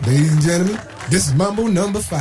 Ladies and gentlemen, this is Mambo number 5.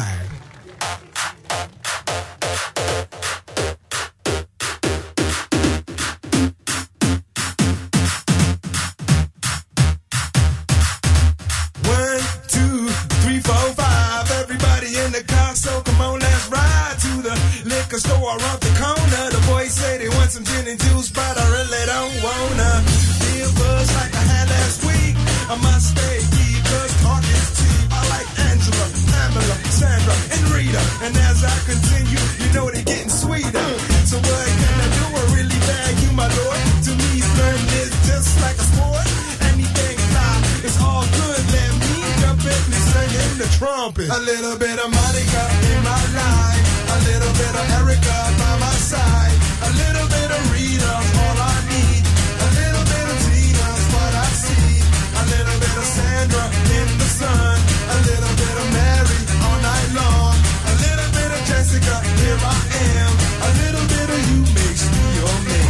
Store around the corner. The boys say they want some gin and juice, but I really don't wanna. Feel buzz like I had last week. I must stay deep, cause talk is cheap. I like Angela, Pamela, Sandra, and Rita. And as I continue, you know they're getting sweeter. So what can I do? I really bag you, my lord. To me, flirting is just like a sport. Anything fly, it's all good. Let me jump in and sing in the trumpet. A little bit of Monica in my life. A little bit of Erica by my side. A little bit of Rita's all I need. A little bit of Tina's what I see. A little bit of Sandra in the sun. A little bit of Mary all night long. A little bit of Jessica, here I am. A little bit of you makes me your man.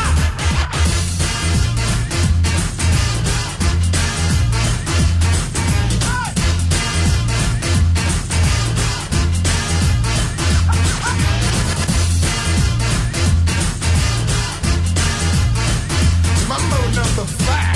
Number 5.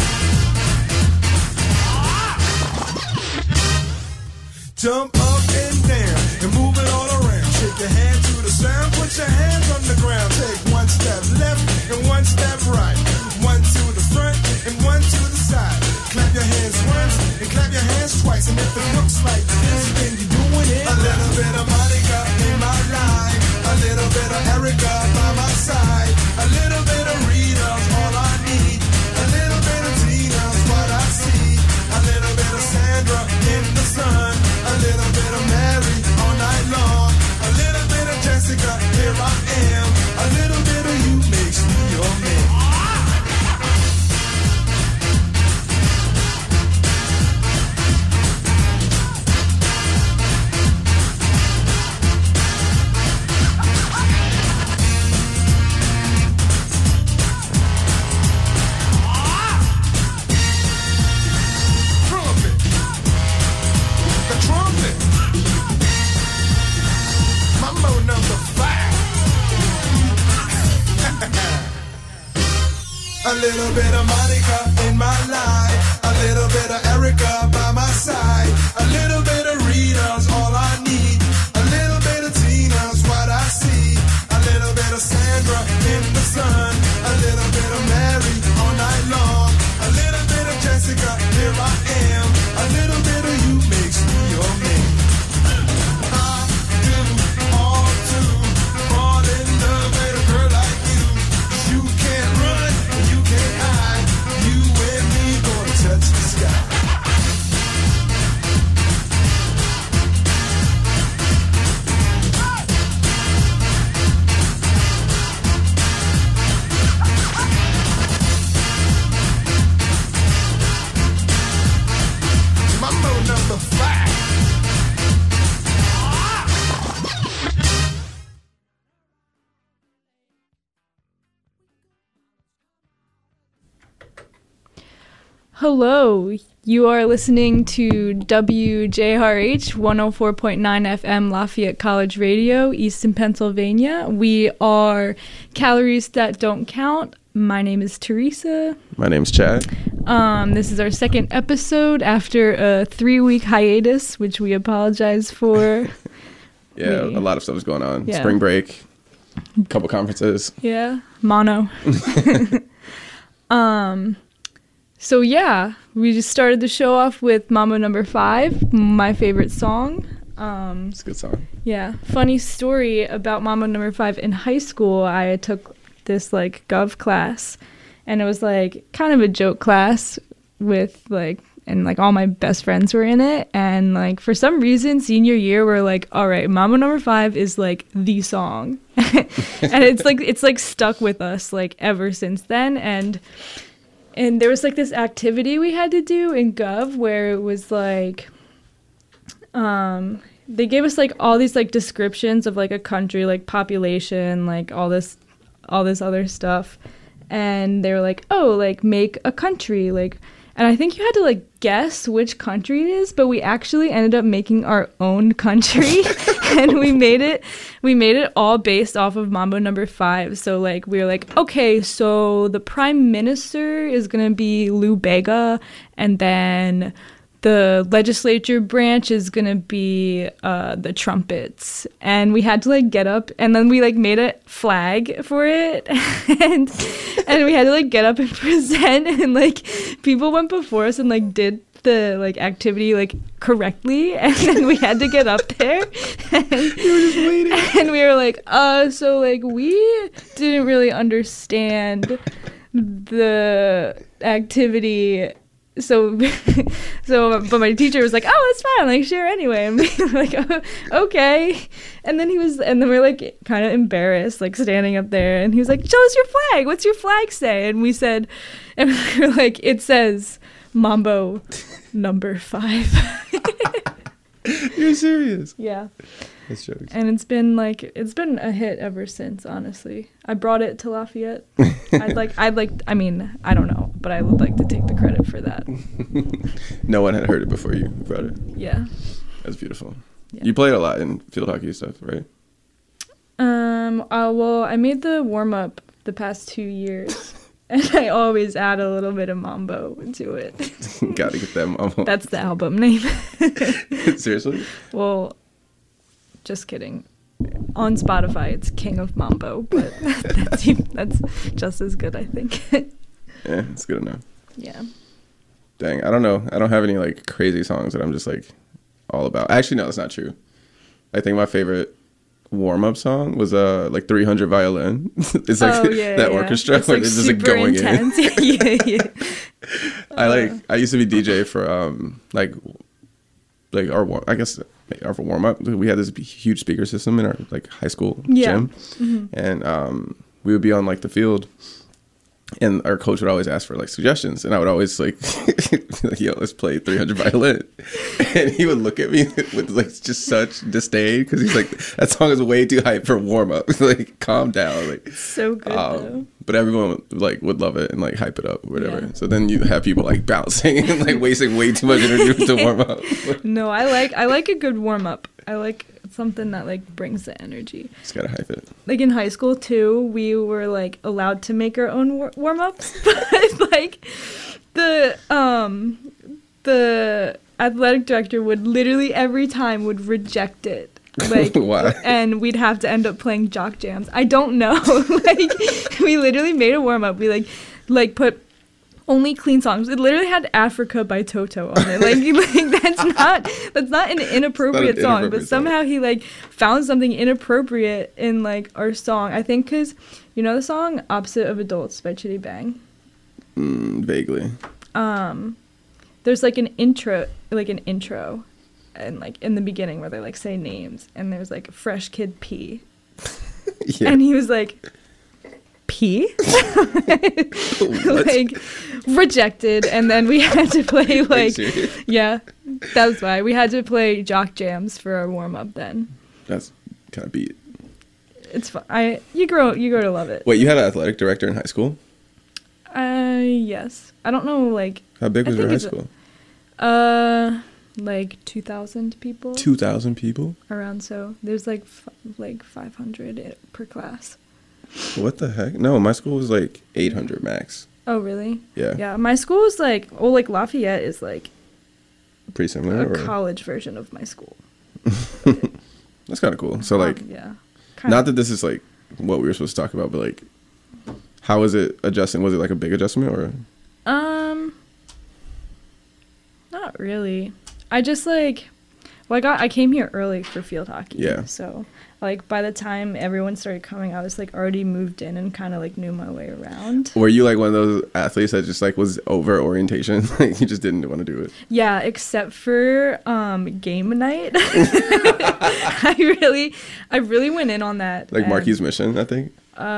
Jump up and down and move it all around. Shake your hand to the sound, put your hands on the ground. Take one step left and one step right. One to the front and one to the side. Clap your hands once and clap your hands twice. And if it looks like this, then you're doing it. A little bit of Monica in my life. A little bit of Erica by my side. A little bit of Rita's all I need. A little bit of Tina's what I see. A little bit of Sandra in the sun. A little bit of Mary all night long. A little bit of Jessica, here I am. A little bit of you makes me your man. A little bit of Monica in my life. A little bit of Erica by my side. A little bit of Rita's all I need. A little bit of Tina's what I see. A little bit of Sandra in the sun. A little bit of Mary all night long. A little bit of Jessica, here I am. A little bit of you makes me your man. I do all to fall in love with a girl like you. You can't run. You and me gonna touch the sky. Mambo number 5. Hello, you are listening to WJRH 104.9 FM Lafayette College Radio, Easton, Pennsylvania. We are Calories That Don't Count. My name is Teresa. My name's Chad. This is our second episode after a 3-week hiatus, which we apologize for. Yeah, a lot of stuff is going on. Yeah. Spring break, couple conferences. Yeah, mono. So yeah, we just started the show off with Mambo number 5, my favorite song. It's a good song. Yeah, funny story about Mambo number 5. In high school, I took this like gov class, and it was like kind of a joke class with like, and like all my best friends were in it, and like for some reason senior year we're like, all right, Mambo number 5 is like the song. And it's like stuck with us like ever since then. And there was like this activity we had to do in gov where it was like they gave us like all these like descriptions of like a country, like population, like all this other stuff, and they were like, oh, like make a country, like, And I think you had to like guess which country it is, but we actually ended up making our own country and we made it all based off of Mambo number 5. So like we were like, okay, so the prime minister is going to be Lou Bega, and then the legislature branch is going to be the trumpets. And we had to like get up, and then we like made a flag for it and we had to like get up and present, and like people went before us and like did the like activity like correctly, and then we had to get up there and, you were just waiting. And we were like, so like we didn't really understand the activity. So but my teacher was like, oh, it's fine, like sure anyway, and we were like, oh, okay. And then we were like kind of embarrassed, like standing up there, and he was like, show us your flag, what's your flag say? And we said, and we were like, it says Mambo number 5. You're serious? Yeah. That's jokes. And it's been a hit ever since, honestly. I brought it to Lafayette. I mean, I don't know, but I would like to take the credit for that. No one had heard it before you brought it. Yeah. That's beautiful. Yeah. You played a lot in field hockey stuff, right? Well, I made the warm-up the past 2 years. And I always add a little bit of mambo into it. Gotta get that mambo. That's the album name. Seriously? Well, just kidding. On Spotify, it's King of Mambo, but that's just as good, I think. Yeah, it's good enough. Yeah. Dang, I don't know. I don't have any like crazy songs that I'm just like all about. Actually, no, that's not true. I think my favorite warm-up song was like 300 Violin. It's like that orchestra it's, like, where they're just like going intense. in. Yeah. I used to be DJ for like our warm-up. We had this huge speaker system in our like high school gym. Mm-hmm. And we would be on like the field, and our coach would always ask for like suggestions, and I would always like, like, yo, let's play 300 Violin. And he would look at me with like just such disdain, because he's like, that song is way too hype for warm up. Like, calm down. Like, so good though. But everyone would love it and like hype it up or whatever. Yeah. So then you have people like bouncing and like wasting way too much energy to warm up. No, I like a good warm up. I like something that like brings the energy. Just gotta hype it. Like in high school too, we were like allowed to make our own warm ups, but like the athletic director would literally every time would reject it. Like, why? And we'd have to end up playing jock jams. I don't know. Like, we literally made a warm up. We like put only clean songs. It literally had Africa by Toto on it. Like that's not an inappropriate song, but somehow he like found something inappropriate in like our song. I think because you know the song "Opposite of Adults" by Chitty Bang. Vaguely. There's like an intro. And like in the beginning where they like say names, and there's like Fresh Kid P. Yeah. And he was like, P? Like rejected. And then we had to play like, yeah, that was why we had to play jock jams for our warm up then. That's kind of beat. It's fun. You grow to love it. Wait, you had an athletic director in high school? Yes. I don't know, like. How big was your high school? Like 2,000 people. 2,000 people? Around so. There's like 500 per class. What the heck? No, my school was like 800 max. Oh, really? Yeah. Yeah, my school is like, like Lafayette is like pretty similar. A college version of my school. That's kind of cool. So like, yeah. Not that this is like what we were supposed to talk about, but like, how was it adjusting? Was it like a big adjustment or? Not really. I just like, I came here early for field hockey. Yeah. So like by the time everyone started coming, I was like already moved in and kind of like knew my way around. Were you like one of those athletes that just like was over orientation? Like you just didn't want to do it? Yeah, except for game night. I really went in on that. Like Marquis Mission, I think.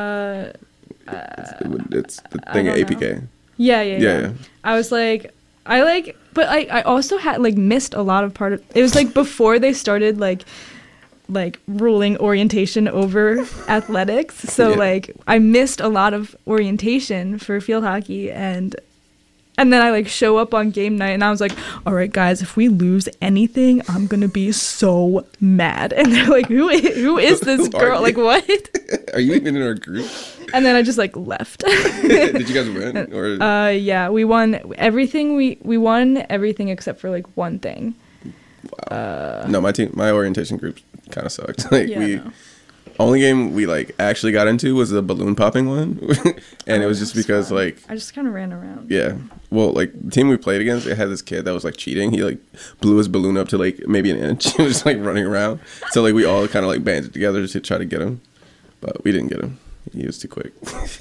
It's the thing at APK. Yeah. I was like, but I also had like missed a lot of part of it. Was like before they started like ruling orientation over athletics. So like I missed a lot of orientation for field hockey, and And then I like show up on game night and I was like, all right, guys, if we lose anything, I'm going to be so mad. And they're like, who is this girl? Like, what? Are you even in our group? And then I just like left. Did you guys win? Or? Yeah, we won everything. We won everything except for like one thing. Wow. No, my orientation group kind of sucked. Like no. Only game we like actually got into was the balloon popping one, and it was just because fun. like I just kind of ran around. Yeah, well, like the team we played against, it had this kid that was like cheating. He like blew his balloon up to like maybe an inch. He was just like running around. So like we all kind of like banded together to try to get him, but we didn't get him. He was too quick.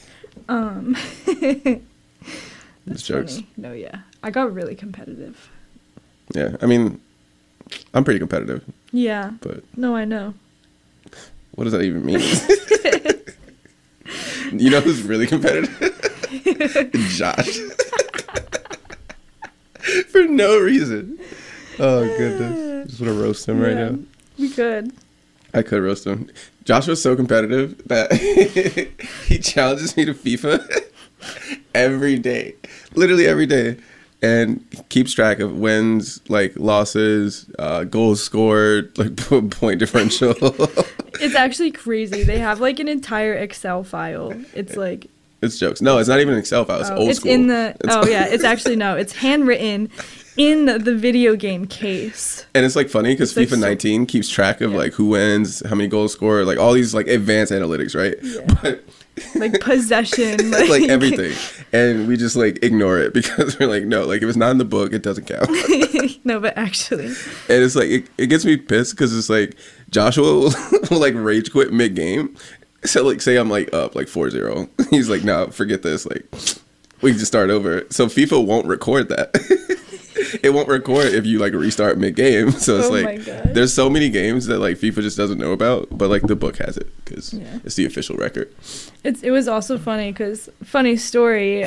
That's jokes. Funny. No, yeah, I got really competitive. Yeah, I mean, I'm pretty competitive. Yeah. But no, I know. What does that even mean? You know who's really competitive? Josh. For no reason. Oh, goodness. Just want to roast him right now. We could. I could roast him. Josh was so competitive that he challenges me to FIFA every day. Literally every day. And keeps track of wins, like losses, goals scored, like point differential. It's actually crazy. They have like an entire Excel file. It's like it's jokes. No, it's not even an Excel file. It's old school. It's actually no. It's handwritten in the video game case. And it's like funny because FIFA 19 keeps track of like who wins, how many goals scored, like all these like advanced analytics, right? Yeah. But like possession, like everything, and we just like ignore it because we're like, no, like if it's not in the book, it doesn't count. No, but actually, and it's like it gets me pissed because it's like Joshua will like rage quit mid game. So like say I'm like up like 4-0, he's like, no, forget this, like we can just start over. So FIFA won't record that. It won't record if you like restart mid game. So it's like there's so many games that like FIFA just doesn't know about, but like the book has it because it's the official record. It was also funny because funny story.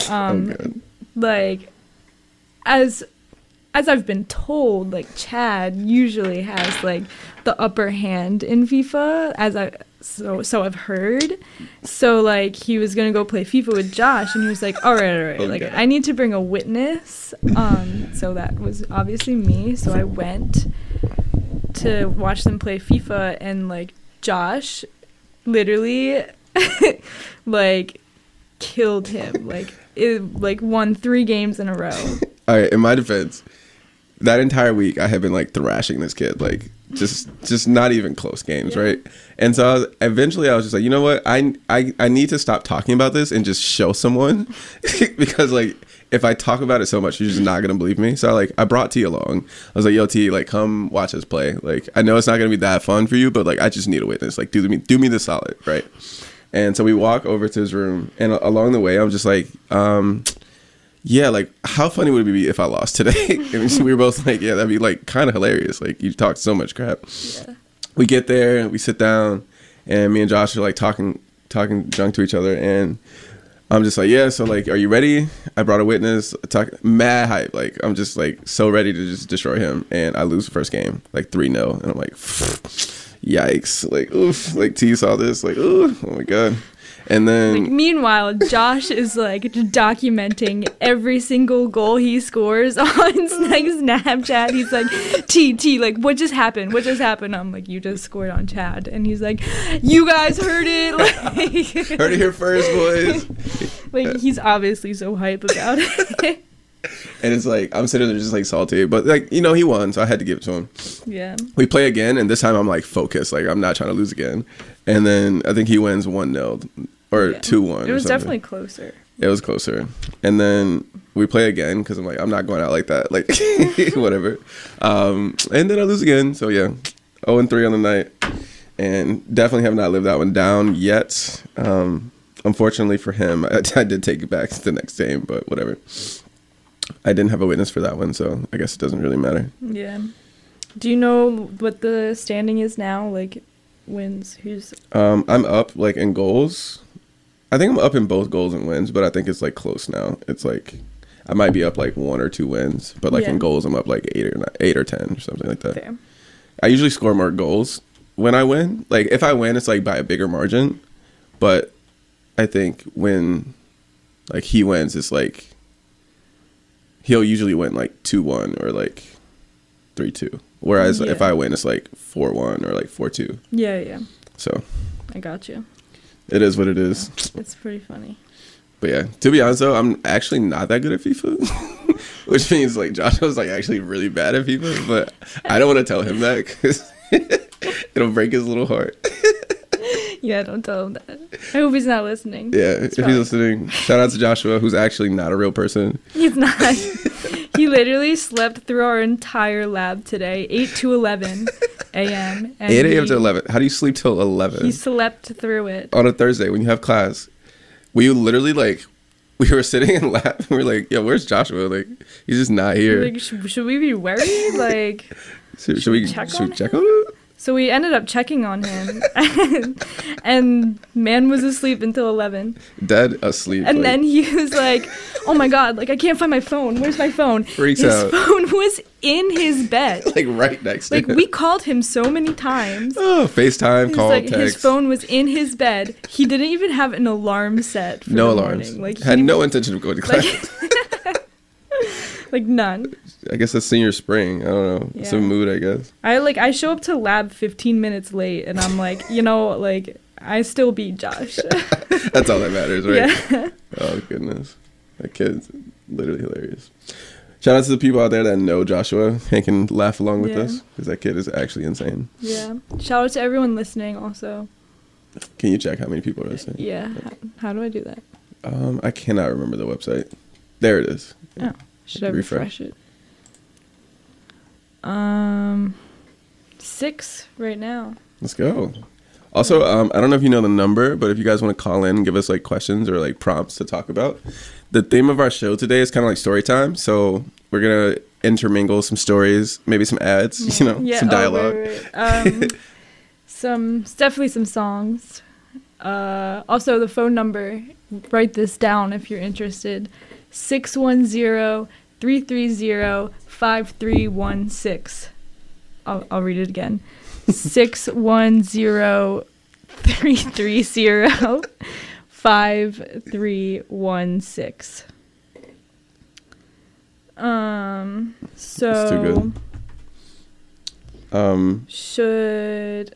Like as I've been told, like Chad usually has like the upper hand in FIFA, so I've heard. So like he was gonna go play FIFA with Josh, and he was like, all right, like I need to bring a witness. So that was obviously me. So I went to watch them play FIFA, and like Josh literally like killed him. Like won 3 games in a row. All right, in my defense, that entire week I had been like thrashing this kid, like just not even close games, right? And so eventually I was just like, you know what, I need to stop talking about this and just show someone because like if I talk about it so much, you're just not gonna believe me. So I brought T along. I was like, yo T, like come watch us play. Like I know it's not gonna be that fun for you, but like I just need a witness. Like do me the solid, right? And so we walk over to his room, and along the way I'm just like, yeah, like how funny would it be if I lost today? And we were both like, yeah, that'd be like kind of hilarious. Like you talk so much crap. Yeah. We get there and we sit down, and me and Josh are like talking junk to each other, and I'm just like, yeah, so like, are you ready? I brought a witness, mad hype. Like I'm just like so ready to just destroy him, and I lose the first game, like 3-0, and I'm like, yikes, like oof, like T saw this, like ooh, oh my god. And then like, meanwhile, Josh is like documenting every single goal he scores on like Snapchat. He's like, T, like what just happened? I'm like, you just scored on Chad. And he's like, you guys heard it. Like, heard it here first, boys. Like he's obviously so hype about it. And it's like I'm sitting there just like salty, but like you know he won, so I had to give it to him. Yeah. We play again, and this time I'm like focused, like I'm not trying to lose again. And then I think he wins 1-0 or 2-1. It was definitely closer. It was closer. And then we play again because I'm like I'm not going out like that, like whatever. And then I lose again, so yeah, 0-3 on the night, and definitely have not lived that one down yet. Unfortunately for him, I did take it back the next game, but whatever. I didn't have a witness for that one, so I guess it doesn't really matter. Yeah. Do you know what the standing is now? Like, wins? Who's? I'm up, like, in goals. I think I'm up in both goals and wins, but I think it's, like, close now. It's, like, I might be up, like, 1 or 2 wins, but, like, in goals, I'm up, like, 8 or 10 or something like that. Fair. I usually score more goals when I win. Like, if I win, it's, like, by a bigger margin, but I think when, like, he wins, it's, like, he'll usually win like 2-1 or like 3-2. Whereas if I win, it's like 4-1 or like 4-2. Yeah. So I got you. It is what it is. It's pretty funny. But yeah, to be honest though, I'm actually not that good at FIFA, which means like Joshua's like actually really bad at FIFA. But I don't want to tell him that because it'll break his little heart. Yeah, don't tell him that. I hope he's not listening. Yeah, if he's listening, shout out to Joshua, who's actually not a real person. He's not. He literally slept through our entire lab today, 8 to 11 a.m. 8 a.m. to 11. How do you sleep till 11? He slept through it. On a Thursday when you have class. We literally like, we were sitting in lab and we were like, yo, where's Joshua? Like, he's just not here. Like, should we be worried? Like, should we check on him? So we ended up checking on him, and man was asleep until 11. Dead asleep. And then he was like, oh my God, like I can't find my phone. Where's my phone? Freaks his out. His phone was in his bed. Like right next to him. Like we called him so many times. Oh, FaceTime, call, like, text. His phone was in his bed. He didn't even have an alarm set for no the alarms. morning. Like had no intention of going to class. Like none. I guess that's senior spring. I don't know. Yeah. It's a mood, I guess. I show up to lab 15 minutes late and I'm like, like I still beat Josh. That's all that matters, right? Yeah. Oh goodness. That kid's literally hilarious. Shout out to the people out there that know Joshua and can laugh along with us because that kid is actually insane. Yeah. Shout out to everyone listening also. Can you check how many people are listening? Yeah. How do I do that? I cannot remember the website. There it is. Oh. Should I refresh it? 6 right now. Let's go. Also, I don't know if you know the number, but if you guys want to call in and give us like questions or like prompts to talk about, the theme of our show today is kind of like story time. So we're gonna intermingle some stories, maybe some ads, some dialogue. Wait. Definitely some songs. Also the phone number. Write this down if you're interested. 610-330-5316. I'll read it again. 610-330-5316. So that's too good. Should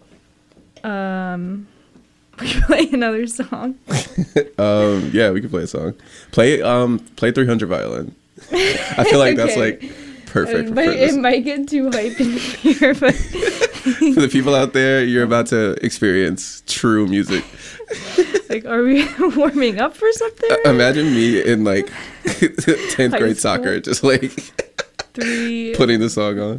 we play another song? Yeah, we can play a song. Play 300 Violin. I feel like that's like perfect for this. It might get too hype in here, but for the people out there, you're about to experience true music. Like, are we warming up for something? Imagine me in like 10th grade soccer, just like putting the song on.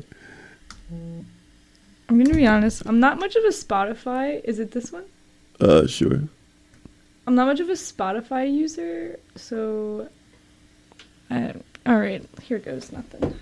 I'm gonna be honest. I'm not much of a Spotify. Is it this one? Sure. I'm not much of a Spotify user, so all right, here goes nothing.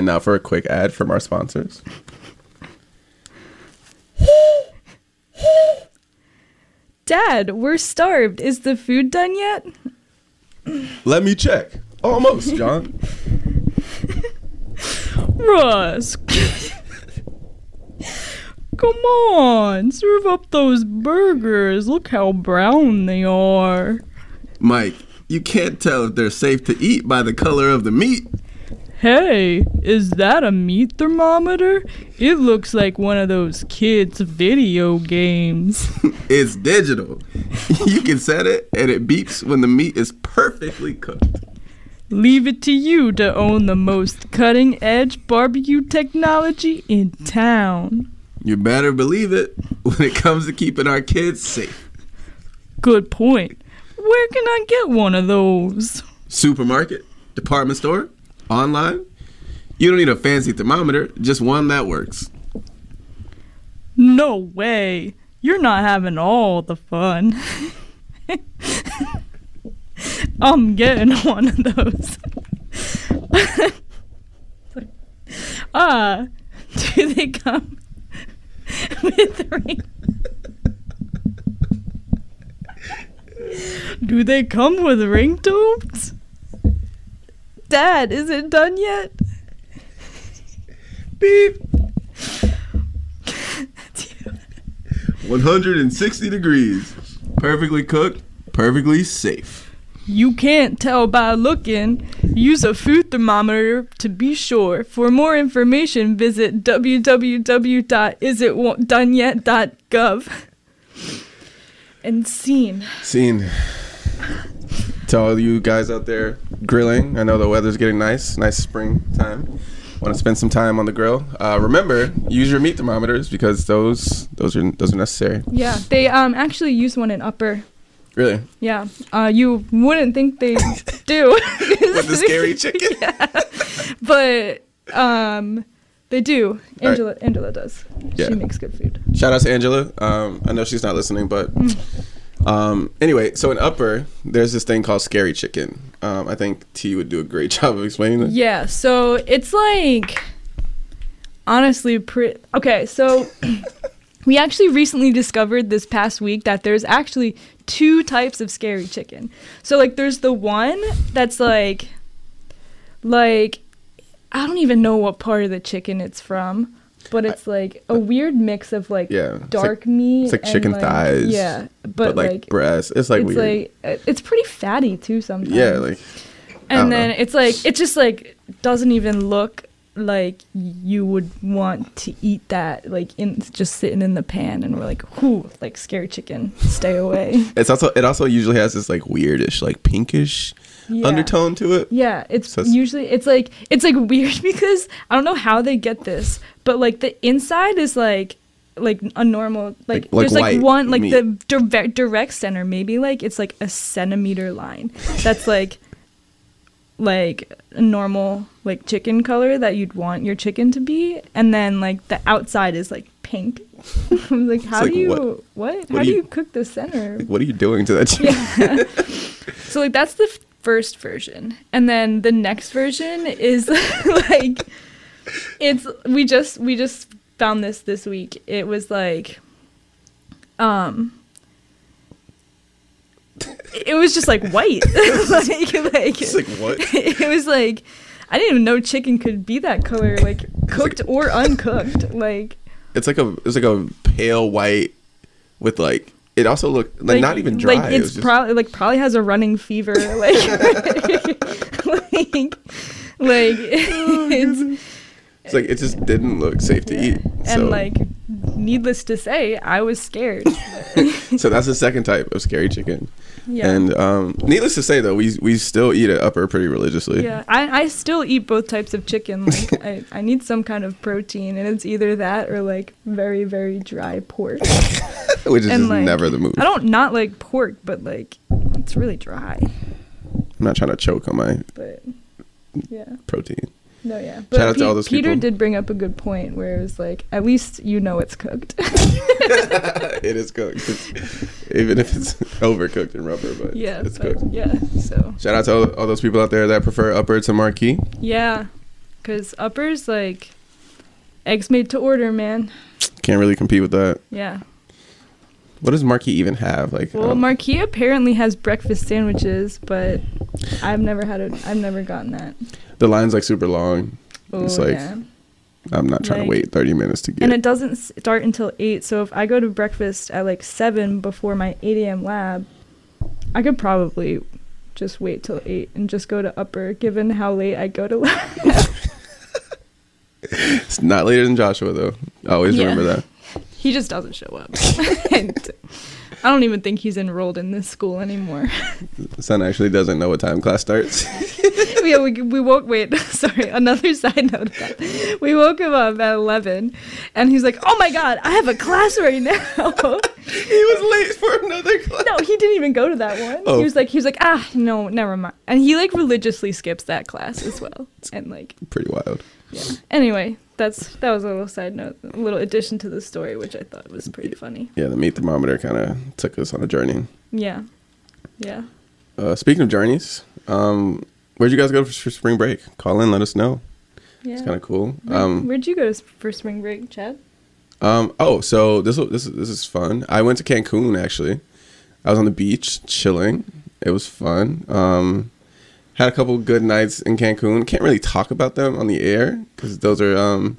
And now for a quick ad from our sponsors. Dad, we're starved. Is the food done yet? Let me check. Almost, John. Russ. Come on, serve up those burgers. Look how brown they are. Mike, you can't tell if they're safe to eat by the color of the meat. Hey, is that a meat thermometer? It looks like one of those kids' video games. It's digital. You can set it and it beeps when the meat is perfectly cooked. Leave it to you to own the most cutting-edge barbecue technology in town. You better believe it when it comes to keeping our kids safe. Good point. Where can I get one of those? Supermarket, department store, online. You don't need a fancy thermometer, just one that works. No way. You're not having all the fun. I'm getting one of those. Do they come with ring? Do they come with ringtones? Dad, is it done yet? Beep. 160 degrees. Perfectly cooked, perfectly safe. You can't tell by looking. Use a food thermometer to be sure. For more information, visit www.isitdoneyet.gov. And scene. Scene. To all you guys out there grilling, I know the weather's getting nice springtime. Want to spend some time on the grill? Remember, use your meat thermometers because those are necessary. Yeah, they actually use one in Upper. Really? Yeah. You wouldn't think they do. With the scary chicken? Yeah. But they do. Angela does. Yeah. She makes good food. Shout out to Angela. I know she's not listening, but anyway, so in Upper, there's this thing called scary chicken. I think T would do a great job of explaining it. Yeah, so it's like honestly okay, so we actually recently discovered this past week that there's actually 2 types of scary chicken. So like there's the one that's like I don't even know what part of the chicken it's from, but it's like a weird mix of like dark meat. It's like chicken thighs. Yeah, but like breast. It's like weird. Like it's pretty fatty too sometimes. Yeah, like. And then it's like it just like doesn't even look like you would want to eat that, like it's just sitting in the pan, and we're like, whoo, like scary chicken, stay away. It also usually has this like weirdish, like pinkish undertone to it. Yeah, it's usually it's like weird because I don't know how they get this, but like the inside is like a normal like there's like one like meat. The direct center maybe like it's like a centimeter line that's like a normal like chicken color that you'd want your chicken to be, and then like the outside is like pink. I'm like, how do you cook the center? Like, what are you doing to that chicken? Yeah. So like that's the first version, and then the next version is like we just found this week. It was like it was just like white. It's like what? It was like I didn't even know chicken could be that color, like cooked or uncooked. Like it's like a pale white with like it also looked like not even dry. Like it's probably has a running fever. Like it's like it just didn't look safe to eat. And like needless to say, I was scared. So that's the second type of scary chicken. Yeah. And needless to say, though, we still eat at Upper pretty religiously. Yeah, I still eat both types of chicken. Like I need some kind of protein, and it's either that or like very, very dry pork. Which is just like, never the move. I don't not like pork, but like it's really dry. I'm not trying to choke on my protein. No, yeah. But shout out to all those Peter people. did bring up a good point where it was like, at least you know it's cooked. It is cooked. Even if it's overcooked in Rubber, but it's cooked. Yeah, so. Shout out to all those people out there that prefer Upper to Marquee. Yeah. because upper's like eggs made to order, man. Can't really compete with that. Yeah. What does Marquis even have? Like, Well, Marquis apparently has breakfast sandwiches, but I've never gotten that. the line's like super long. Oh, It's like yeah. I'm not trying to wait 30 minutes to get. And it doesn't start until 8, so if I go to breakfast at like 7 before my 8 a.m. lab, I could probably just wait till 8 and just go to upper, given how late I go to lab. It's not later than Joshua though. Always remember that. He just doesn't show up. And I don't even think he's enrolled in this school anymore. Son actually doesn't know what time class starts. Yeah, we woke. Wait, sorry. Another side note of that. We woke him up at 11, and he's like, "Oh my God, I have a class right now." He was late for another class. No, he didn't even go to that one. Oh. He was like, no, never mind. And he like religiously skips that class as well. And like, Pretty wild. yeah. Anyway, that was a little side note, a little addition to the story, which I thought was pretty funny. Yeah, the meat thermometer kind of took us on a journey. Yeah, yeah. Speaking of journeys, where'd you guys go for spring break? Call in, let us know. Yeah. It's kind of cool. Where'd you go for spring break, Chad? So this is fun. I went to Cancun actually. I was on the beach chilling. It was fun. Had a couple good nights in Cancun. Can't really talk about them on the air because those are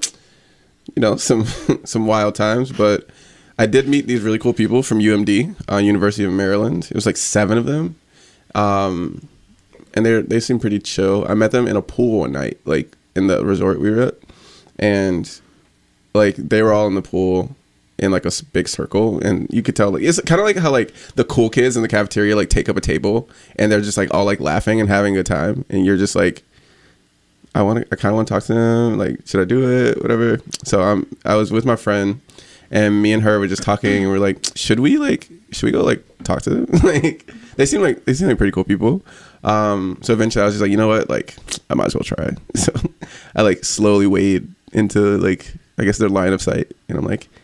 some wild times. But I did meet these really cool people from UMD, University of Maryland. It was like 7 of them, and they seemed pretty chill. I met them in a pool one night, like in the resort we were at, and like they were all in the pool in like a big circle, and you could tell like it's kind of like how like the cool kids in the cafeteria like take up a table and they're just like all like laughing and having a good time, and you're just like, I kind of want to talk to them, like should I do it, whatever. So I was with my friend, and me and her were just talking, and we're like, should we go like talk to them? Like they seem like pretty cool people. So eventually I was just like, you know what, like I might as well try. So I like slowly wade into like I guess their line of sight, and I'm like,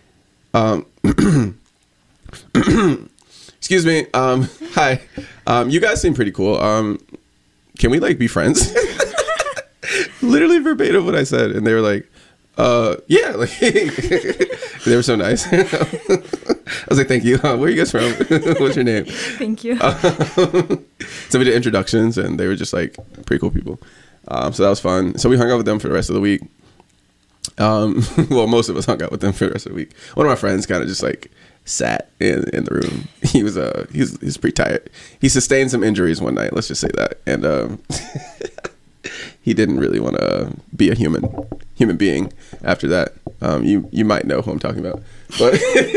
excuse me, hi, you guys seem pretty cool. Can we like be friends? Literally verbatim what I said, and they were like, yeah, like they were so nice. I was like, thank you. Where are you guys from? What's your name? Thank you. So we did introductions, and they were just like pretty cool people. So that was fun. So we hung out with them for the rest of the week. Well, most of us hung out with them for the rest of the week. One of my friends kind of just like sat in the room. He was he's pretty tired. He sustained some injuries one night, let's just say that, and he didn't really want to be a human being after that. You might know who I'm talking about, but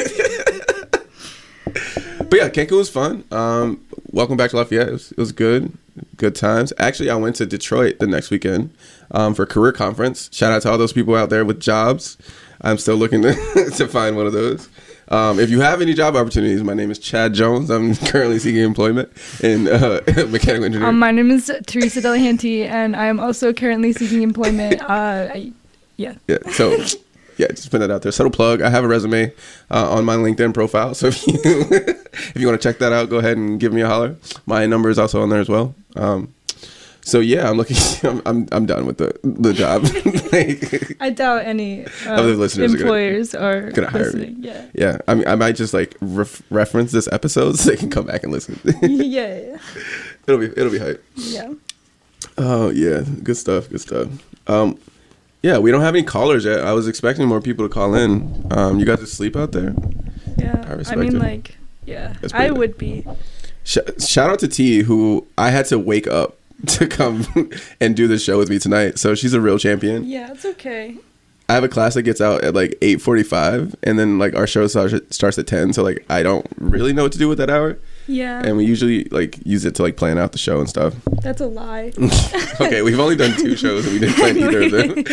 but yeah, Cancun was fun. Welcome back to Lafayette. It was good times. Actually, I went to Detroit the next weekend for a career conference. Shout out to all those people out there with jobs. I'm still looking to find one of those. If you have any job opportunities, my name is Chad Jones. I'm currently seeking employment in mechanical engineering. My name is Teresa Delahanty, and I am also currently seeking employment. Yeah. So yeah, just put that out there. Subtle plug. I have a resume on my LinkedIn profile. So if you want to check that out, go ahead and give me a holler. My number is also on there as well. So yeah, I'm looking. I'm done with the job. Like, I doubt any other listeners employers are gonna hire listening. me. Yeah. Yeah, I mean, I might just like reference this episode so they can come back and listen. Yeah. It'll be hype. Yeah. Oh yeah, good stuff. Yeah, we don't have any callers yet. I was expecting more people to call in. You guys asleep out there? Yeah. I respect mean, it. like, yeah, That's pretty I good. would be. Shout out to T, who I had to wake up to come and do the show with me tonight. So she's a real champion. Yeah, it's okay. I have a class that gets out at like 8:45, and then like our show starts at 10. So like I don't really know what to do with that hour, Yeah. and we usually like use it to like plan out the show and stuff. That's a lie. Okay, we've only done 2 shows and we didn't plan either of them.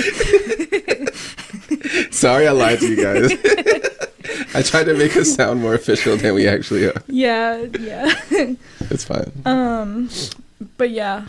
Sorry, I lied to you guys. I tried to make us sound more official than we actually are. Yeah. It's fine. But yeah.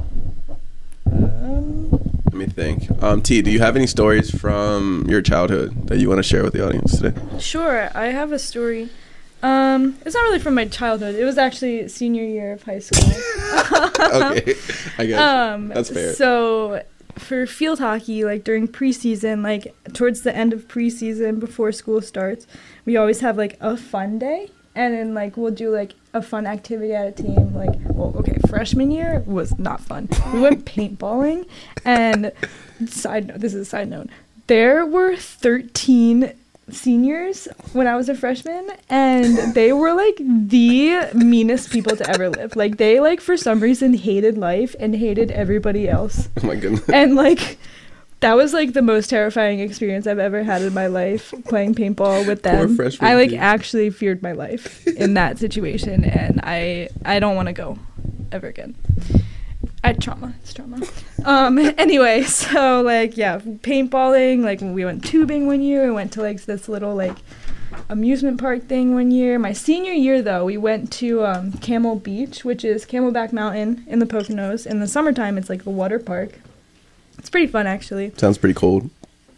Let me think. T, do you have any stories from your childhood that you want to share with the audience today? Sure, I have a story. It's not really from my childhood. It was actually senior year of high school. Okay, I guess that's fair. So for field hockey, like during preseason, like towards the end of preseason before school starts, we always have like a fun day. And then, like, we'll do, like, a fun activity at a team. Like, well, okay, freshman year was not fun. We went paintballing. And this is a side note. There were 13 seniors when I was a freshman. And they were, like, the meanest people to ever live. Like, they, like, for some reason hated life and hated everybody else. Oh, my goodness. And, like... That was, like, the most terrifying experience I've ever had in my life, playing paintball with them. Poor freshman I, like, kid. actually feared my life in that situation, and I don't want to go ever again. It's trauma. Anyway, so, like, yeah, paintballing, like, we went tubing one year. We went to, like, this little, like, amusement park thing one year. My senior year, though, we went to Camel Beach, which is Camelback Mountain in the Poconos. In the summertime, it's, like, a water park. It's pretty fun, actually. Sounds pretty cold.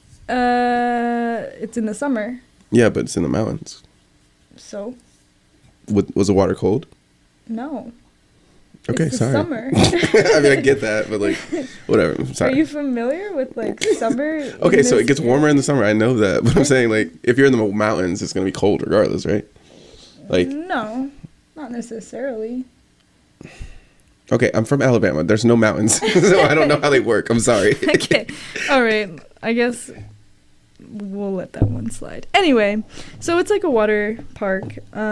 It's in the summer. Yeah, but it's in the mountains. So? Was the water cold? No. Okay, it's sorry. Summer. I mean, I get that, but like, whatever. I'm sorry. Are you familiar with like summer? Okay, so it gets warmer in the summer. I know that, but I'm saying like, if you're in the mountains, it's gonna be cold regardless, right? Like, no, not necessarily. Okay, I'm from Alabama. There's no mountains, so I don't know how they work. I'm sorry. Okay, all right. I guess we'll let that one slide. Anyway, so it's like a water park.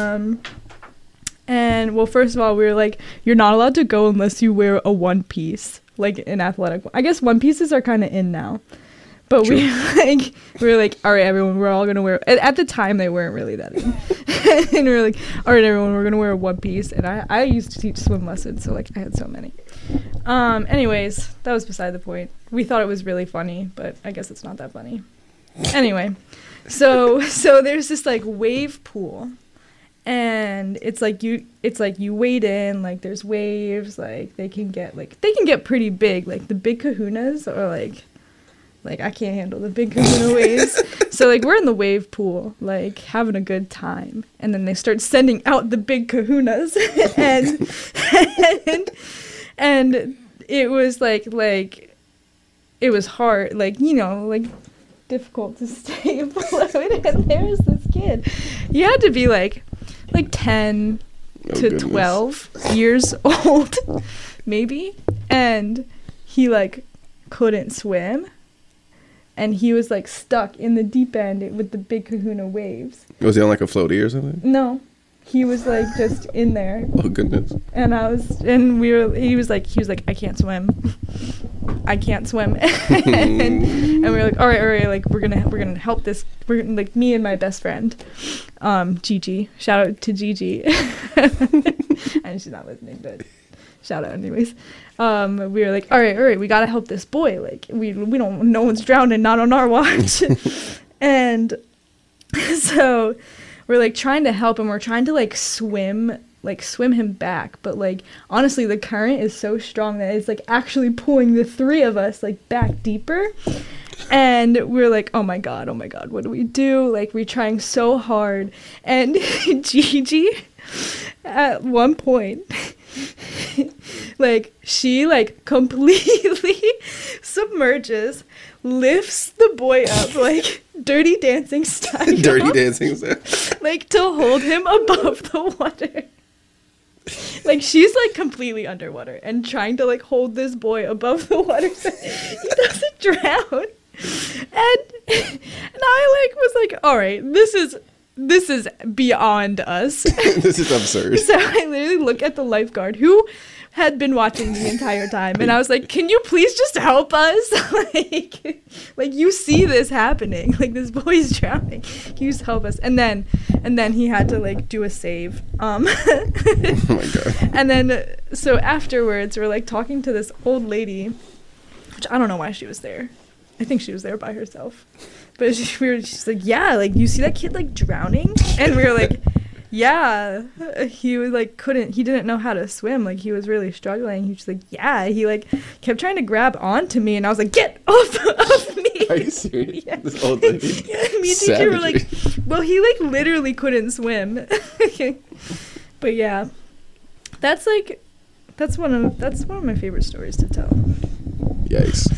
And well, first of all, we were like, you're not allowed to go unless you wear a one piece, like an athletic. I guess one pieces are kind of in now, but True. we were like, all right, everyone, we're all gonna wear. At the time, they weren't really that in, and we were like, all right, everyone, we're gonna wear a one piece. And I used to teach swim lessons, so like I had so many. Anyways, that was beside the point. We thought it was really funny, but I guess it's not that funny. Anyway, so there's this like wave pool. And it's like you wade in, like there's waves, like they can get pretty big. Like the big kahunas are like I can't handle the big kahuna waves. So like we're in the wave pool, like having a good time. And then they start sending out the big kahunas and it was like it was hard, like, you know, like difficult to stay afloat. And there was this kid. He had to be like 10 to goodness. 12 years old, maybe. And he like couldn't swim. And he was like stuck in the deep end with the big kahuna waves. Was he on like a floaty or something? No, he was like just in there. Oh goodness. And he was like, I can't swim. I can't swim. and we were like, all right, like we're gonna help this. We're gonna, like, me and my best friend, Gigi. Shout out to Gigi. And she's not listening, but shout out anyways. We were like, all right, we gotta help this boy. Like we don't, no one's drowning, not on our watch. And so we're like trying to help him. We're trying to like swim him back, but like honestly the current is so strong that it's like actually pulling the three of us like back deeper. And we're like, oh my god, what do we do? Like we're trying so hard. And Gigi at one point like she like completely submerges, lifts the boy up like Dirty Dancing style. Dirty Dancing. Like to hold him above the water. Like she's like completely underwater and trying to like hold this boy above the water so he doesn't drown. And I like was like, all right, this is beyond us. This is absurd. So I literally look at the lifeguard who had been watching the entire time, and I was like, can you please just help us? like you see this happening, like this boy's drowning, can you just help us? And then he had to like do a save. Oh my god. And then so afterwards we're like talking to this old lady, which I don't know why she was there. I think she was there by herself. But she's like, yeah, like, you see that kid, like, drowning? And we were like, yeah. He was, like, he didn't know how to swim. Like, he was really struggling. He was like, yeah. He, like, kept trying to grab onto me. And I was like, get off of me. Are you serious? Yeah. This old lady? Yeah, me and teacher were like, well, he, like, literally couldn't swim. But, yeah. That's one of my favorite stories to tell. Yikes.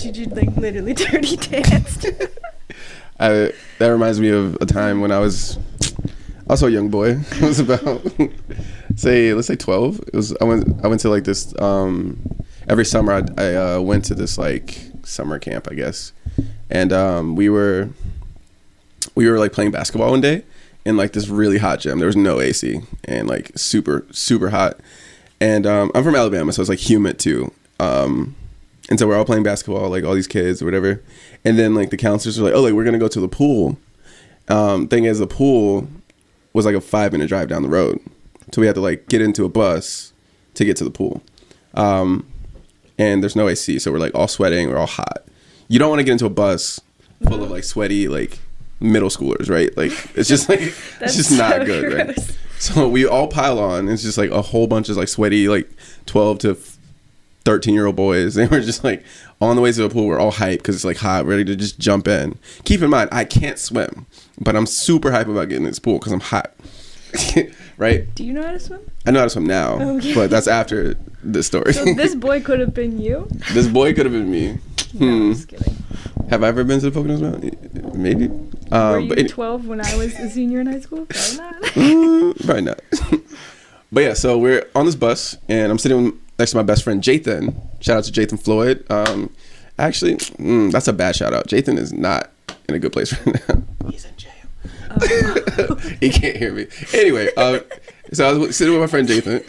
you like literally dirty danced. That reminds me of a time when I was also a young boy. I was about let's say 12. I went to like this every summer I went to this like summer camp, I guess. And we were like playing basketball one day in like this really hot gym. There was no AC and like super super hot. And I'm from Alabama, so it's like humid too. And so we're all playing basketball, like all these kids or whatever. And then like the counselors were like, oh, like we're going to go to the pool. Thing is, the pool was like a 5-minute drive down the road. So we had to like get into a bus to get to the pool. And there's no AC. So we're like all sweating. We're all hot. You don't want to get into a bus full of like sweaty, like middle schoolers, right? Like it's just like, it's just so not good, gross. Right? So we all pile on. It's just like a whole bunch of like sweaty, like 12 to 13-year-old boys. They were just like on the way to the pool. We're all hyped because it's like hot, ready to just jump in. Keep in mind, I can't swim, but I'm super hyped about getting in this pool because I'm hot. Right? Do you know how to swim? I know how to swim now, okay. But that's after this story. So this boy could have been you? This boy could have been me. No, I'm just kidding. Have I ever been to the Poconos Mountain? Maybe. Were you 12 when I was a senior in high school? Probably not. Probably not. But yeah, so we're on this bus, and I'm sitting next to my best friend, Jathan. Shout out to Jathan Floyd. Actually, that's a bad shout out. Jathan is not in a good place right now. He's in jail. Oh. He can't hear me. Anyway, so I was sitting with my friend Jathan.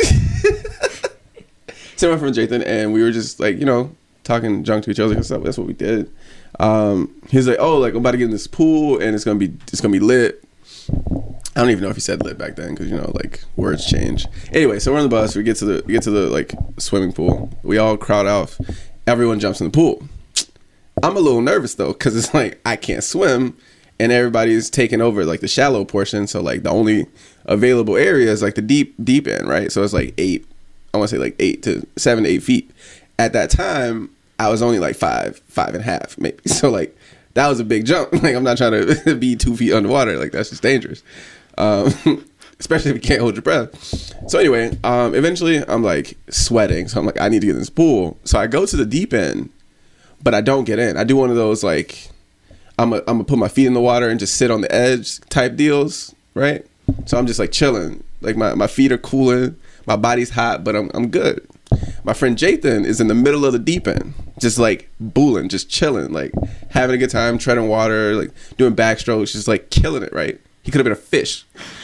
And we were just like, talking junk to each other. That's what we did. He's like, oh, like I'm about to get in this pool and it's gonna be lit. I don't even know if he said lit back then because like words change. Anyway, so we're on the bus. We get to the like swimming pool. We all crowd off. Everyone jumps in the pool. I'm a little nervous though because it's like I can't swim and everybody's taking over like the shallow portion. So like the only available area is like the deep end, right? So it's like 8 to 7 to 8 feet. At that time, I was only like 5.5 maybe. So like that was a big jump. Like I'm not trying to be 2 feet underwater. Like that's just dangerous. Especially if you can't hold your breath. So anyway, eventually I'm like sweating. So I'm like, I need to get in this pool. So I go to the deep end, but I don't get in. I do one of those like, I'm gonna put my feet in the water and just sit on the edge type deals, right? So I'm just like chilling. Like my feet are cooling, my body's hot, but I'm good. My friend Jathan is in the middle of the deep end, just like booling, just chilling, like having a good time, treading water, like doing backstrokes, just like killing it, right? He could have been a fish.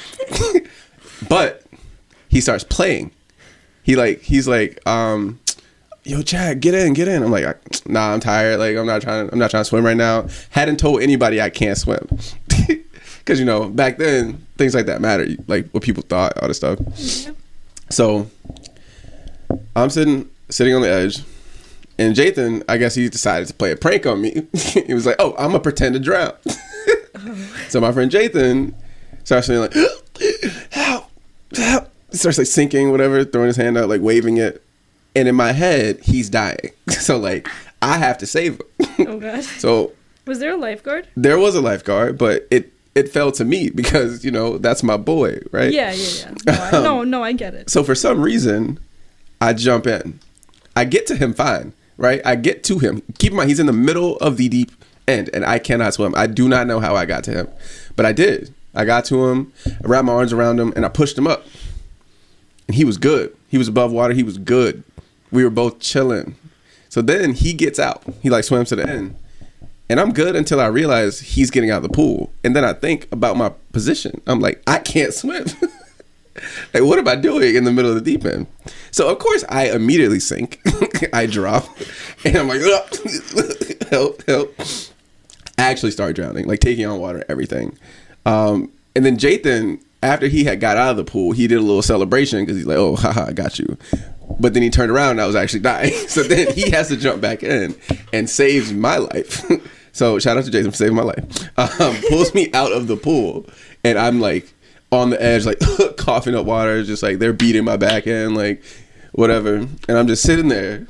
But he starts playing. He's like, yo, Chad, get in. I'm like, nah, I'm tired. Like I'm not trying to swim right now. Hadn't told anybody I can't swim. Because back then things like that matter, like what people thought, all this stuff. So I'm sitting on the edge, and Jathan, I guess he decided to play a prank on me. He was like, oh, I'm gonna pretend to drown. So my friend Jathan starts saying like, help. He starts like sinking, whatever, throwing his hand out, like waving it. And in my head, he's dying. So like, I have to save him. Oh God. So was there a lifeguard? There was a lifeguard, but it fell to me because, that's my boy, right? Yeah. No, I get it. So for some reason, I jump in. I get to him fine, right? I get to him. Keep in mind, he's in the middle of the deep end, and I cannot swim. I do not know how I got to him, but I did. I got to him, I wrapped my arms around him, and I pushed him up. And he was good. He was above water. He was good. We were both chilling. So then he gets out. He like swims to the end. And I'm good until I realize he's getting out of the pool. And then I think about my position. I'm like, I can't swim. Like, what am I doing in the middle of the deep end? So, of course, I immediately sink. I drop. And I'm like, help. I actually start drowning, like taking on water, everything. And then Jathan, after he had got out of the pool, he did a little celebration because he's like, oh, haha, I got you. But then he turned around and I was actually dying. So then he has to jump back in and saves my life. So shout out to Jason for saving my life. Pulls me out of the pool and I'm like on the edge, like coughing up water, just like they're beating my back in, like whatever. And I'm just sitting there.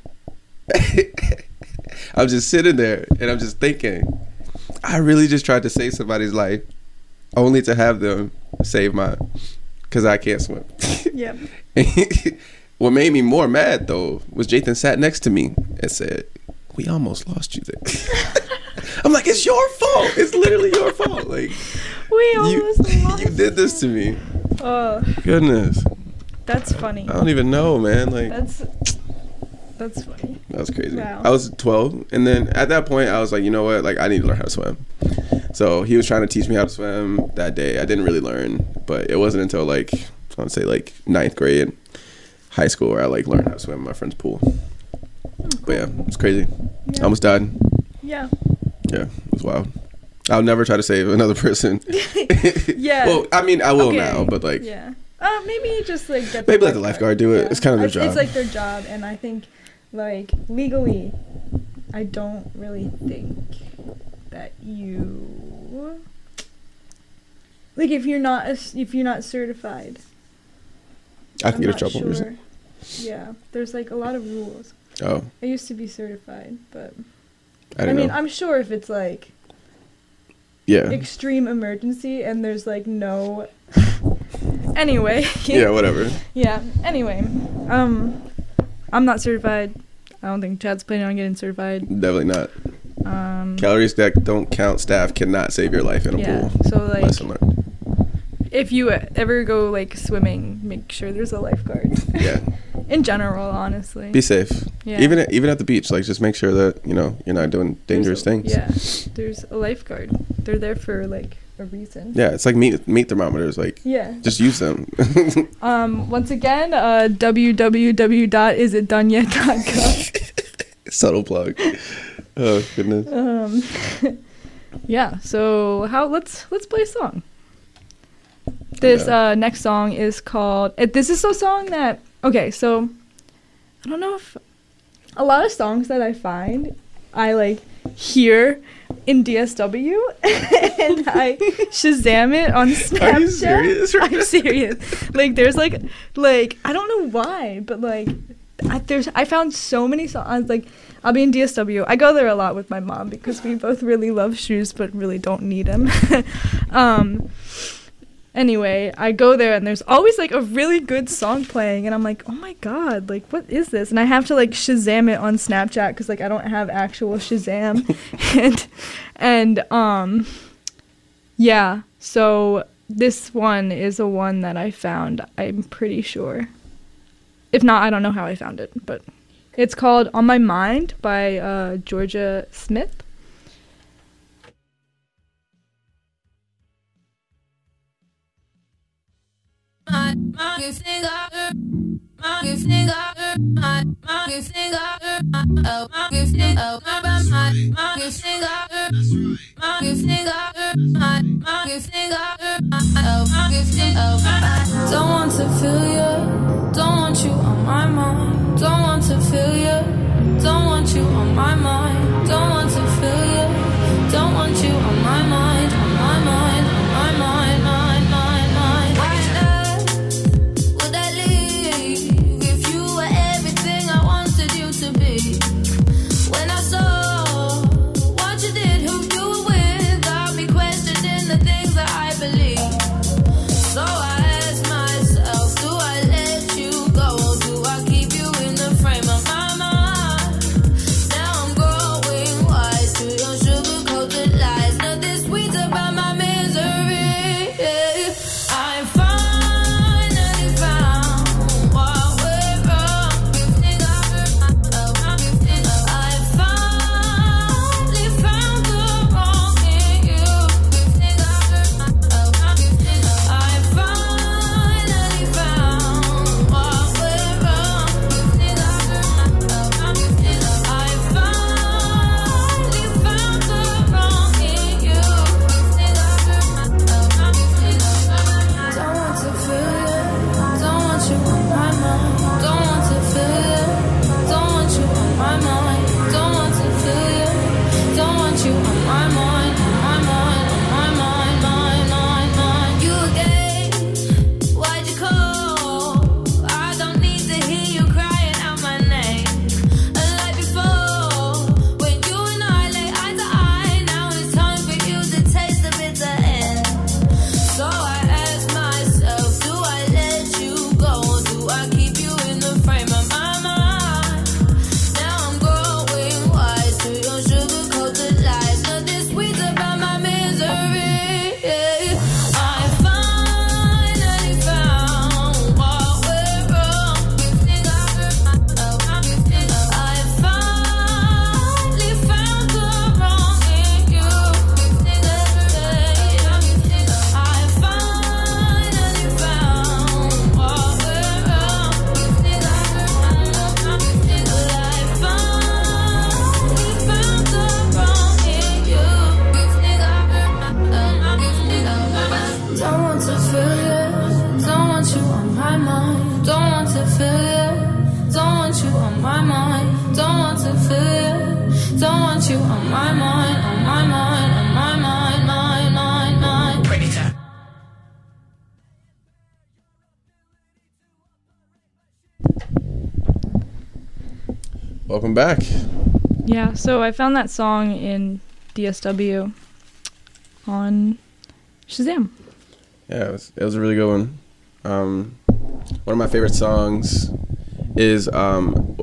I'm just sitting there and I'm just thinking, I really just tried to save somebody's life only to have them save mine because I can't swim. Yep. What made me more mad though was Jathan sat next to me and said, we almost lost you there. I'm like, it's your fault. It's literally your fault. Like, we almost lost you did this to me. Oh, Goodness. that's funny. I don't even know, man. Like, that's funny. that was crazy. Wow. I was 12, and then at that point, I was like, you know what? Like, I need to learn how to swim. So he was trying to teach me how to swim that day. I didn't really learn, but it wasn't until like, I would say like 9th grade, high school, where I like learned how to swim in my friend's pool. But yeah, it was crazy. Yeah. I almost died. Yeah. Yeah, it was wild. I'll never try to save another person. Yeah. Well, I mean, I will Okay. now, but like, Yeah. Maybe just like get maybe let the lifeguard do it. Yeah. It's kind of their job. It's like their job, and I think like legally, I don't really think that you like if you're not certified. I can I'm get in not trouble. or sure. something. Yeah, there's like a lot of rules. Oh, I used to be certified, but I I don't mean, know. I'm sure if it's like Yeah. extreme emergency and there's like no. Anyway. Yeah, whatever. Yeah. Anyway, I'm not certified. I don't think Chad's planning on getting certified. Definitely not. Calories that don't count staff cannot save your life in a Yeah. pool. So like, Lesson learned. if you ever go like swimming, make sure there's a lifeguard. Yeah. In general, honestly. Be safe. Yeah. Even at the beach, like just make sure that you're not doing dangerous things. Yeah. There's a lifeguard. They're there for like a reason. Yeah, it's like meat thermometers. Like, Yeah. just use them. Once again, www.isitdoneyet.gov. Subtle plug. Oh goodness. Yeah. So let's play a song. This next song is called. This is a song that. Okay, so I don't know if a lot of songs that I find I like hear in DSW and I Shazam it on Snapchat. Are you serious? I'm serious. Like there's like I don't know why, but like I found so many songs. Like I'll be in DSW. I go there a lot with my mom because we both really love shoes but really don't need them. Anyway, I go there and there's always like a really good song playing and I'm like, oh my god, like what is this? And I have to like Shazam it on Snapchat because like I don't have actual Shazam. and yeah, so this one is a one that I found, I'm pretty sure. If not, I don't know how I found it, but it's called On My Mind by Georgia Smith. Don't want to feel you, don't want you on my mind. Don't want to feel you, don't want you on my mind. Don't want to feel you, don't want you on my mind, on my mind, on my mind, mind, mind, mind. Why would I leave if you were everything I wanted you to be? When I saw what you did, who you were with, got me questioning the things that I believe. So I ask myself, do I let you go or do I keep you in the frame of my mind? Now I'm growing wise to your sugar-coated lies. Nothing sweet about my misery. I finally found what went wrong. I finally found the wrong in you. Welcome back. Yeah, so I found that song in DSW on Shazam. Yeah, it was a really good one. One of my favorite songs is I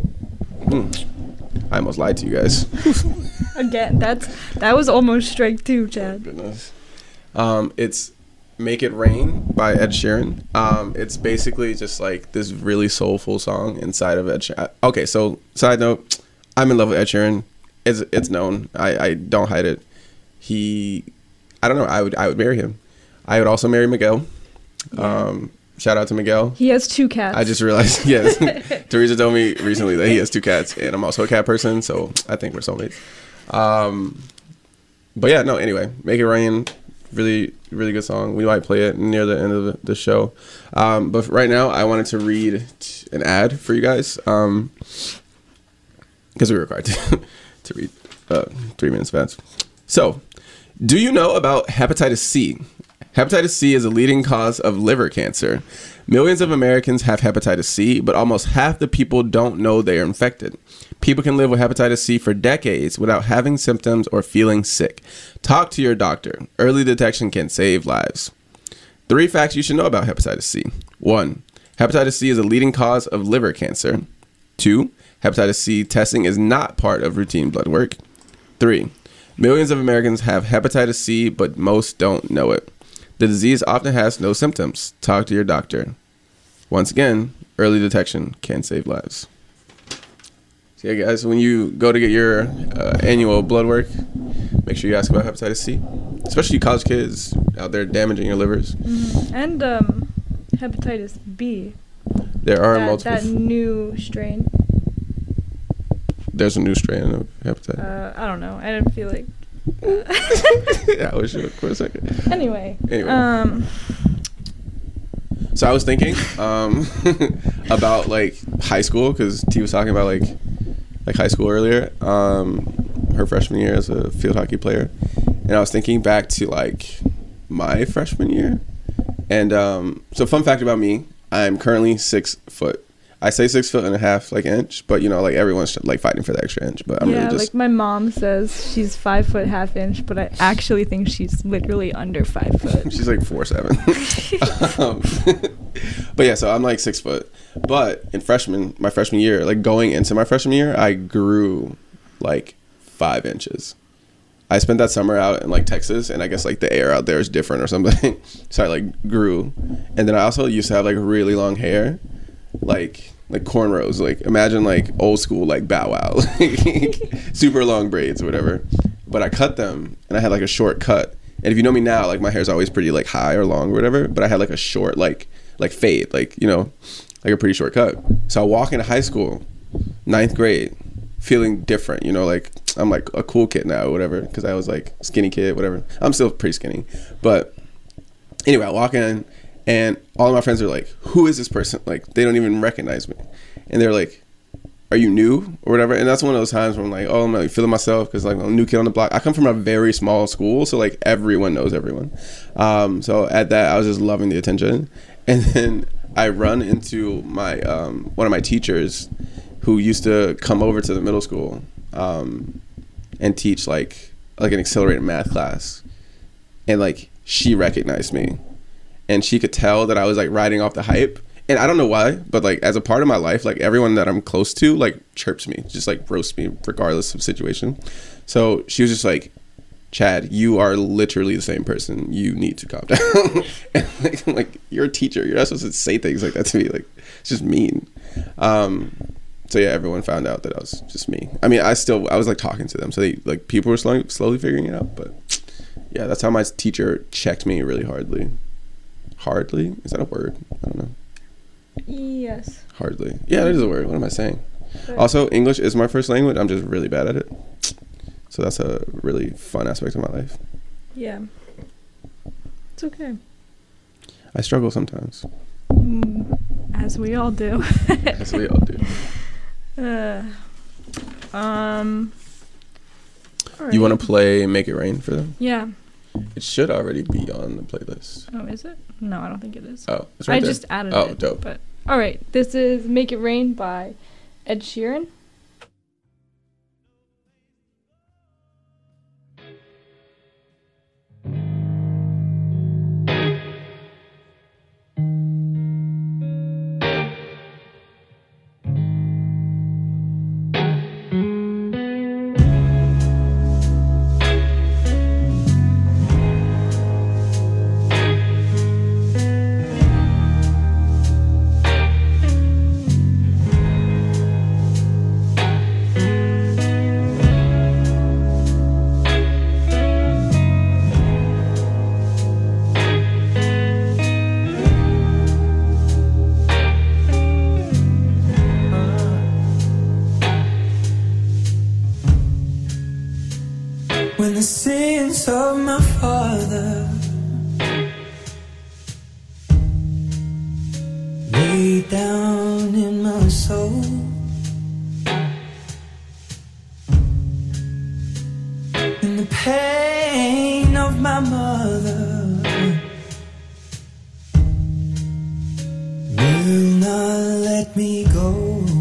almost lied to you guys. Again, that was almost strike two, Chad. Goodness. It's Make It Rain by Ed Sheeran. It's basically just like this really soulful song inside of Ed Sheeran. Okay, so side note, I'm in love with Ed Sheeran. It's known. I don't hide it. I don't know, I would marry him. I would also marry Miguel. Yeah. Shout out to Miguel. He has 2 cats. I just realized, yes. Teresa told me recently that he has 2 cats, and I'm also a cat person, so I think we're soulmates. But yeah, no, anyway, Make It Rain, really, really good song. We might play it near the end of the show. But right now, I wanted to read an ad for you guys, because we were required to read 3 minutes fast. So, do you know about hepatitis C? Hepatitis C is a leading cause of liver cancer. Millions of Americans have hepatitis C, but almost half the people don't know they are infected. People can live with hepatitis C for decades without having symptoms or feeling sick. Talk to your doctor. Early detection can save lives. 3 facts you should know about hepatitis C. 1. Hepatitis C is a leading cause of liver cancer. 2. Hepatitis C testing is not part of routine blood work. 3. Millions of Americans have hepatitis C, but most don't know it. The disease often has no symptoms. Talk to your doctor. Once again, early detection can save lives. So yeah, guys, when you go to get your annual blood work, make sure you ask about hepatitis C, especially college kids out there damaging your livers. Mm-hmm. And hepatitis B. There are multiple. That new strain. There's a new strain of hepatitis. I don't know. I didn't feel like. Yeah, I was shook for a second. Anyway. So I was thinking about like high school, because T was talking about like high school earlier. Her freshman year as a field hockey player, and I was thinking back to like my freshman year. And so fun fact about me, I'm currently 6 foot. I say 6.5 like inch, but you know, like everyone's like fighting for the extra inch. But I'm really just like my mom says she's 5'1/2 inch, but I actually think she's literally under 5 foot. She's like 4'7". But yeah, so I'm like 6 foot. But in my freshman year, like going into my freshman year, I grew like 5 inches. I spent that summer out in like Texas, and I guess like the air out there is different or something. So I like grew, and then I also used to have like really long hair. Like cornrows, like imagine like old school like Bow Wow, like super long braids or whatever. But I cut them, and I had like a short cut. And if you know me now, like my hair's always pretty like high or long or whatever. But I had like a short like fade, like, you know, like a pretty short cut. So I walk into high school, 9th grade, feeling different, you know, like I'm like a cool kid now or whatever, because I was like skinny kid, whatever. I'm still pretty skinny, but anyway, I walk in. And all of my friends are like, who is this person? Like, they don't even recognize me. And they're like, are you new or whatever? And that's one of those times where I'm like, oh, I'm like feeling myself, because like I'm a new kid on the block. I come from a very small school, so like everyone knows everyone. So at that, I was just loving the attention. And then I run into my one of my teachers who used to come over to the middle school and teach like an accelerated math class. And like she recognized me. And she could tell that I was like riding off the hype. And I don't know why, but like as a part of my life, like everyone that I'm close to like chirps me, just like roasts me regardless of situation. So she was just like, Chad, you are literally the same person. You need to calm down. And I'm like, you're a teacher. You're not supposed to say things like that to me. Like, it's just mean. So yeah, everyone found out that I was just me. I mean, I was like talking to them. So they like people were slowly figuring it out. But yeah, that's how my teacher checked me really hardly. Hardly? Is that a word? I don't know. Yes. Hardly. Yeah, that is a word. What am I saying? But also, English is my first language. I'm just really bad at it. So that's a really fun aspect of my life. Yeah. It's okay. I struggle sometimes. As we all do. As we all do. Right. You want to play Make It Rain for them? Yeah. It should already be on the playlist. Oh, is it? No, I don't think it is. Oh, it's right there. I just added it. Oh, dope. But all right, this is Make It Rain by Ed Sheeran. way down in my soul. In the pain of my mother will not let me go.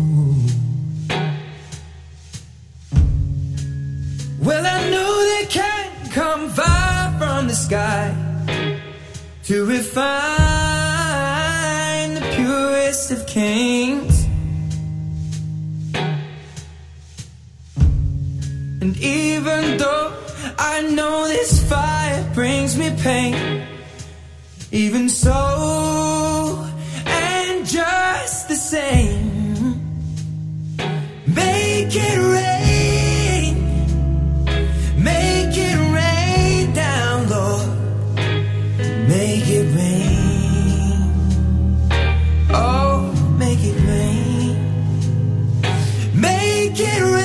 Well, I know they can't come far from the sky to refine the purest of kings. And even though I know this fire brings me pain, even so, and just the same, make it rain, make it rain down, Lord, make it rain, oh, make it rain, make it rain.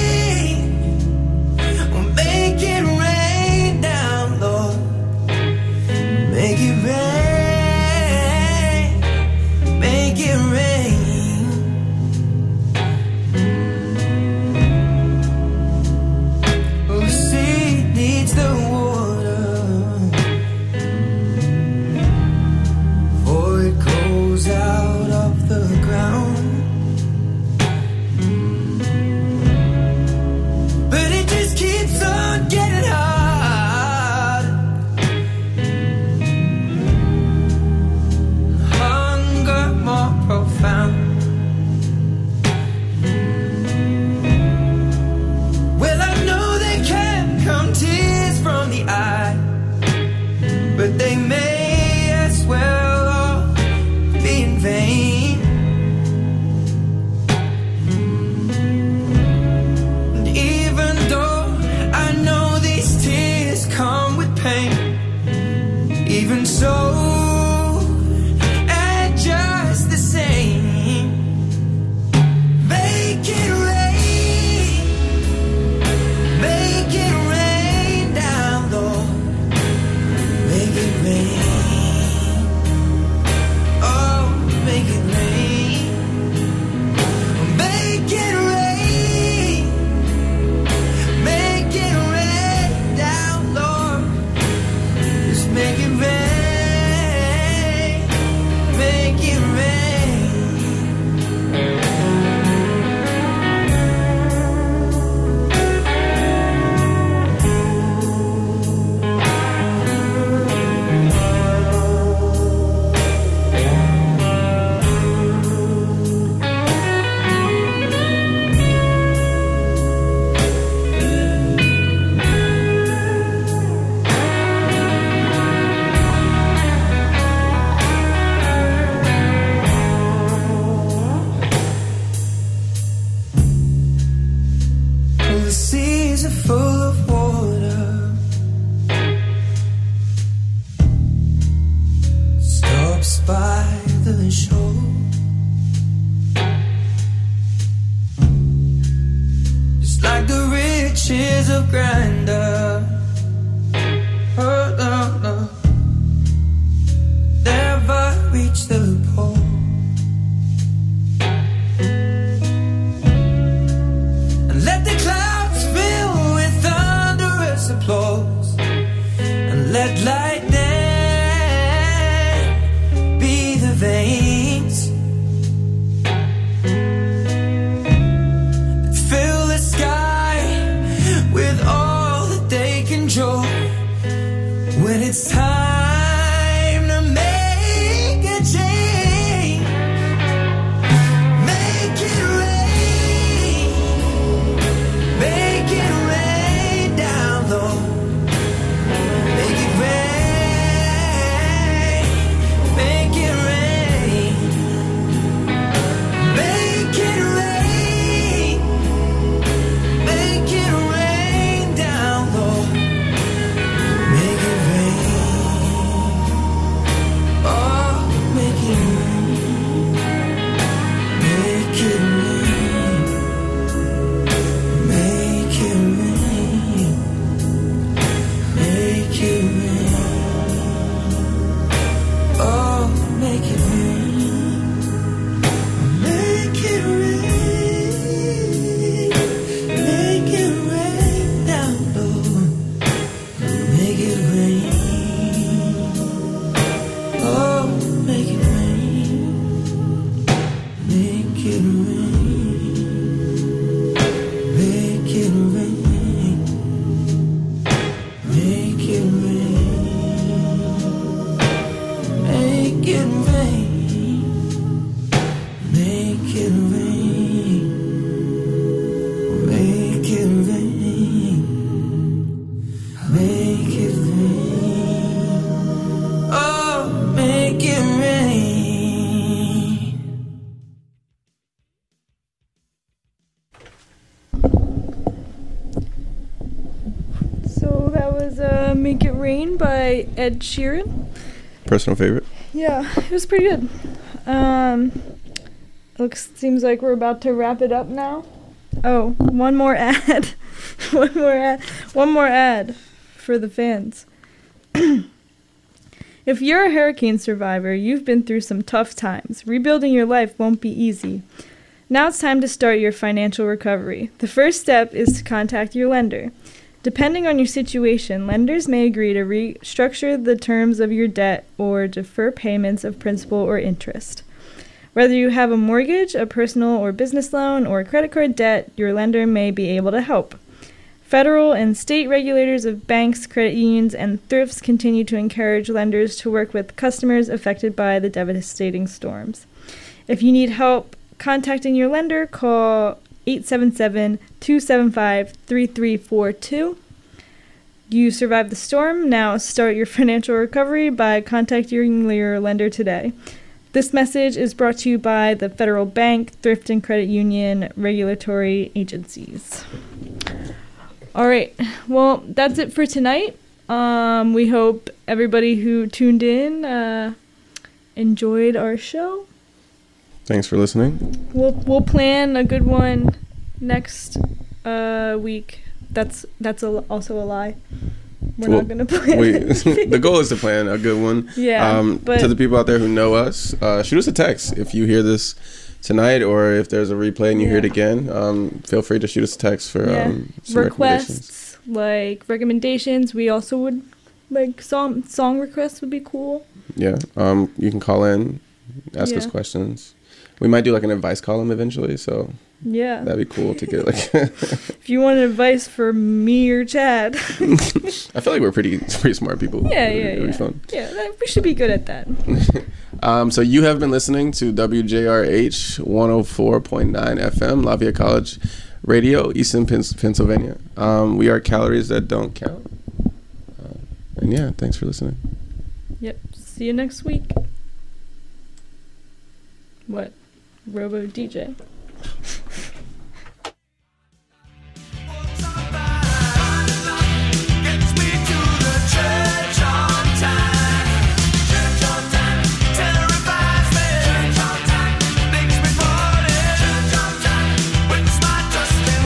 Make it rain down, Lord. Make it rain. Make it rain. Oh, the seed needs the water, for it grows out of the ground. But it just keeps on getting hard. Hunger more profound. Well, I know they can't come tears from the eye, but they may as well all be in vain. And even though I know these tears come with pain, even so, and just the same, make it rain, make it rain down, Lord, make it rain, oh, make it rain, make it rain. Make it rain down, Lord. Just make it rain. Make it rain. Well, the seas are full of water. Stops by the shore. Just like the riches of grandeur. Oh, no, no. Never reach the pole. And let the clouds fill with thunderous applause, and let lightning be the veins that fill the sky with all that they can it rain, make it rain, make it rain, make it rain, oh, make it rain. So that was Make It Rain by Ed Sheeran. Personal favorite. Yeah, it was pretty good. Seems like we're about to wrap it up now. Oh, one more ad. One more ad for the fans. If you're a hurricane survivor, you've been through some tough times. Rebuilding your life won't be easy. Now it's time to start your financial recovery. The first step is to contact your lender. Depending on your situation, lenders may agree to restructure the terms of your debt or defer payments of principal or interest. Whether you have a mortgage, a personal or business loan, or a credit card debt, your lender may be able to help. Federal and state regulators of banks, credit unions, and thrifts continue to encourage lenders to work with customers affected by the devastating storms. If you need help contacting your lender, call 877-275-3342. You survived the storm. Now start your financial recovery by contacting your lender today. This message is brought to you by the Federal Bank, Thrift and Credit Union regulatory agencies. All right. Well, that's it for tonight. We hope everybody who tuned in enjoyed our show. Thanks for listening. We'll plan a good one next week. That's also a lie. We're not gonna plan. The goal is to plan a good one. Yeah. But to the people out there who know us, shoot us a text if you hear this tonight, or if there's a replay and you hear it again. Feel free to shoot us a text for some requests, like recommendations. We also would like song requests would be cool. Yeah. You can call in, ask us questions. We might do like an advice column eventually, so yeah, that'd be cool to get like. If you want advice for me or Chad. I feel like we're pretty smart people. Yeah, It'd be fun. Yeah, we should be good at that. So you have been listening to WJRH 104.9 FM, Lafayette College Radio, Easton, Pennsylvania. We are Calories That Don't Count. And yeah, thanks for listening. Yep. See you next week. What? Robo DJ.